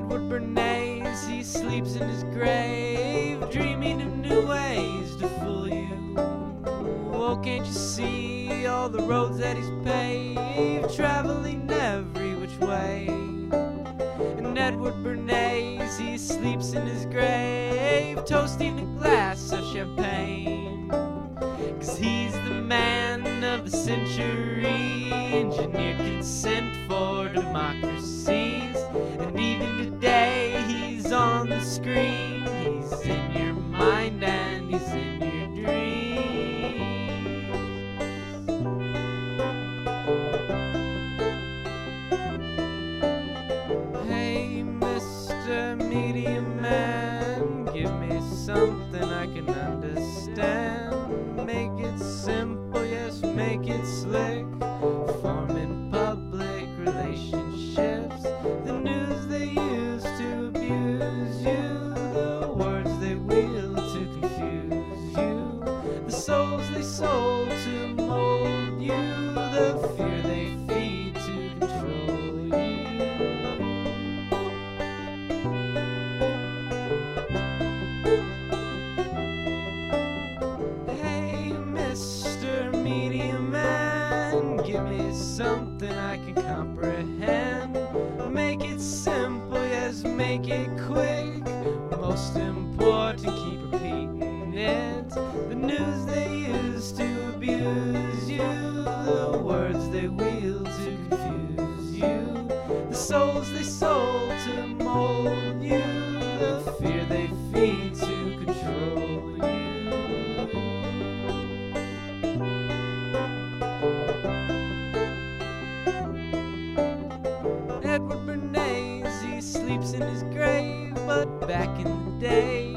Edward Bernays, he sleeps in his grave, dreaming of new ways to fool you. Oh, can't you see all the roads that he's paved, traveling every which way? And Edward Bernays, he sleeps in his grave, toasting a glass of champagne. 'Cause he's the man of the century, engineered consent for democracies. And even today he's on the screen, he's in your mind and he's in your dreams. Hey, Mr. Media Man, give me something I can understand. Make it simple, yes, make it slick. Forming public relationships. The news they use to abuse you, the words they wheel to confuse you, the souls they sold to mold you, the fear they feed to control you. Hey, Mr. Media Man, give me something I can comprehend. Make it simple, yes, make it quick. Most important, keep repeating it. The news they use to abuse you, the words they wheel to confuse you, the souls they sold to mold you, the fear they feed to control you. Edward Bernays, he sleeps in his grave, but back in the day